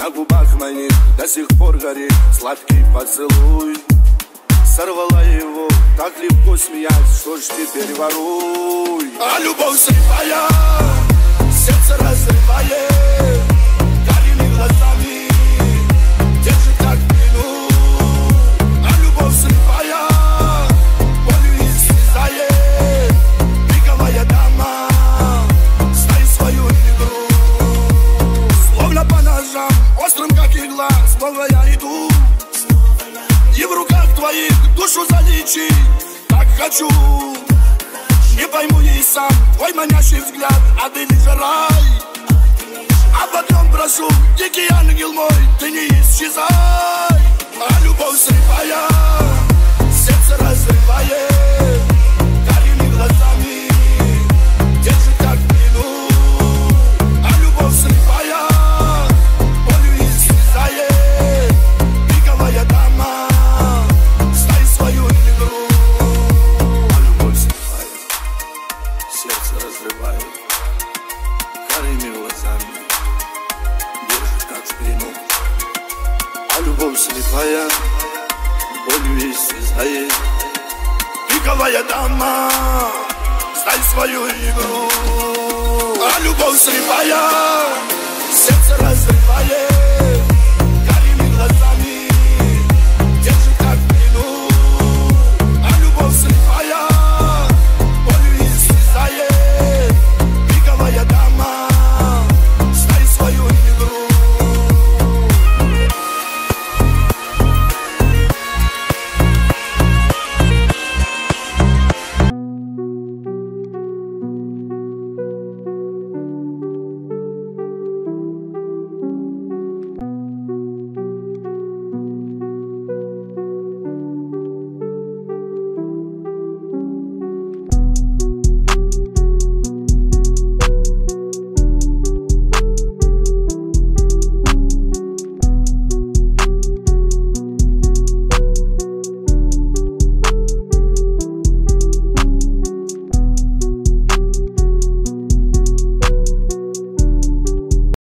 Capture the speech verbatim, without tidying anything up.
на губах моих до сих пор горит сладкий поцелуй. Сорвала его, так легко смеясь, что ж теперь воруй. А любовь слепая, сердце разрывает, карими глазами держит как в плену. А любовь слепая, болью истязает, пиковая дама, знай свою игру. Словно по ножам, острым как игла, снова я иду. И в руках твоих душу залечить так хочу. Не пойму и сам твой манящий взгляд, а ты лишь рай. А потом прошу, дикий ангел мой, ты не исчезай. А любовь слепая, сердце разрывает, карими глазами держит как в плену. А любовь слепая, болью истязает, пиковая дама, знай свою игру. А любовь слепая, сердце разрывает, карими глазами держит как в плену. А любовь слепая, болью истязает, пиковая дама, знай свою игру. А любовь слепая, сердце разрывает,